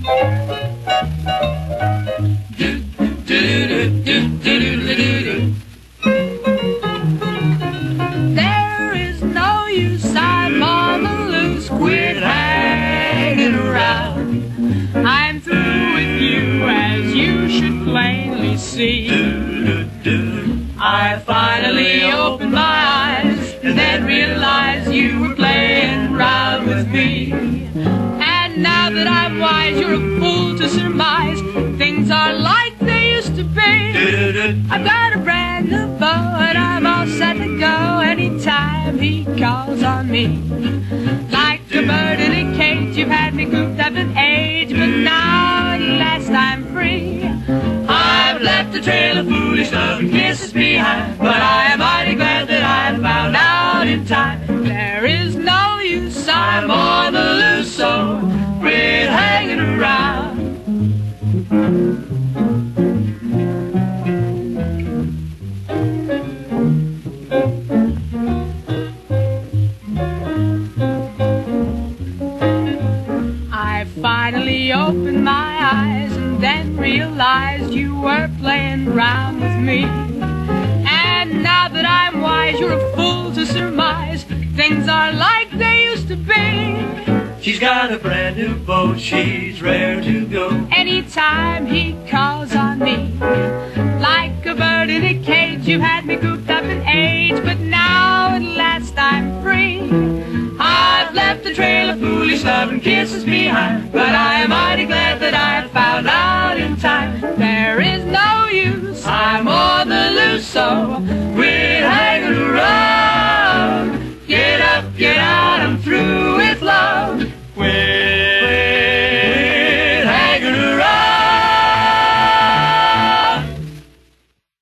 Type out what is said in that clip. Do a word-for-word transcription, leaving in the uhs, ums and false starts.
There is no use, I'm on the loose. Quit hanging around. I'm through with you, as you should plainly see. I finally opened my eyes and then realized you were playing round with me. And now that I'm wise, you're a fool to surmise things are like they used to be. I've got a brand new beau and I'm all set to go anytime he calls on me. Like a bird in a cage, you've had me cooped up in age, but now at last I'm free. I've left a trail of foolish love and kisses behind, but I am mighty glad that I found out in time. There is no use, I'm on the loose, so quit hanging around. I finally opened my eyes and then realized you were playing round with me. And now that I'm wise, you're a fool to surmise things are like they used to be. She's got a brand new boat, she's rare to go anytime he calls on me. Like a bird in a cage, you had me cooped up in age, but now at last I'm free. I've left a trail of foolish love and kisses behind, but I am